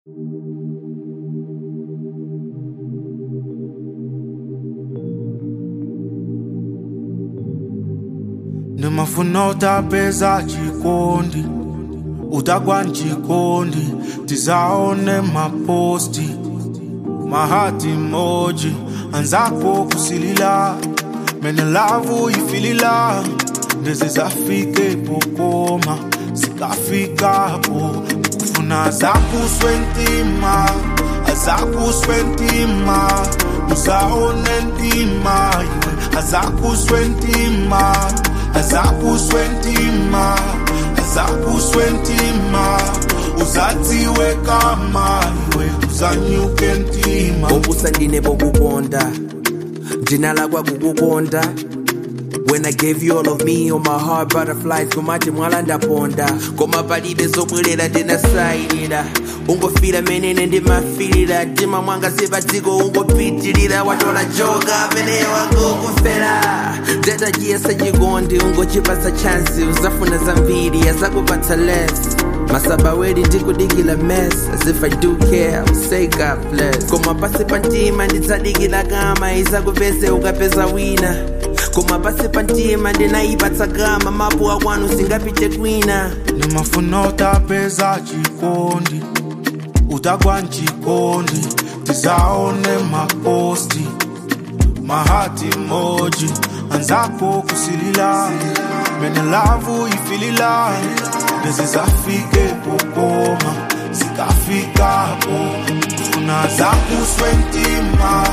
Nimafuna utapeza chikondi, utagwa nchikondi, tizaone maposti, mahati emoji, anzako kusilila, mene lavu ifilila, ndeze zafike pokoma, sikafika hapo, kufuna azakuswentima, uzaone ndima, azakuswentima, uzatiwe kama iwe uzanyuke ntima. Obusandine bokukonda, ndinalagwa kukukonda. When I gave you all of me, on my heart butterflies, kumati mwala ndaponda. Koma palibe zobwelera ndinasayirira, ungofira menene ndimafirira. Tima mwanga sibatiko ungopitirira, watola joga mene wako kufera. Dada jiyesa jikondi, ungochipasa chansi, uzafuna zambiri, azakupata less. Masaba wedi ndikudikila mess, as if I do care, I would say God bless. Koma pasi pantima nditsadikila kama, izakupese ukapeza wina. Koma pasi pantima ndinaipatsa kama, mapu akwanu singapite kwina. Nimafuna utapeza chikondi, utagwa nchikondi, tizaone maposti, mahati emoji, anzako kusilila, mene lavu ifilila, ndeze zafike pokoma, sikafika hapo, kufuna azakuswentima,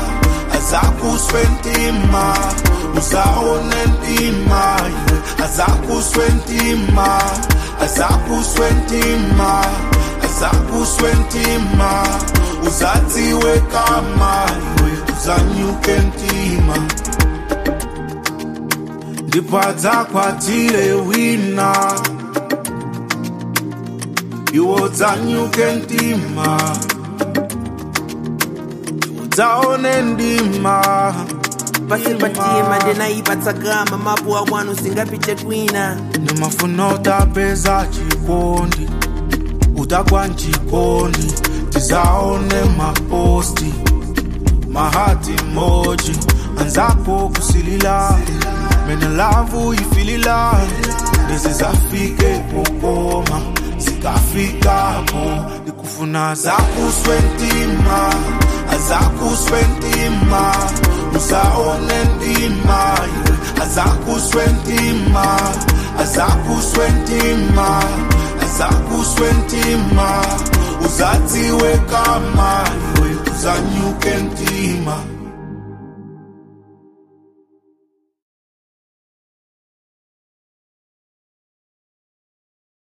uzaone ndima, azakuswentima, uzatiwe kama iwe uzanyuke ntima. Ndipadza kwatile wina, iwo uzanyuke ntima, uzaone ndima. Pasi patima ndinaipatsa kama, mapu akwanu singapite kwina. Nimafuna utapeza chikondi, utagwa nchikondi, tizaone maposti, mahati emoji, anzako kusilila, mene lavu ifilila, ndeze zafike pokoma, sikafika hapo, nikufuna azakuswentima, uzaone ndima, azakuswentima, uzatiwe kama iwe uzanyuke ntima.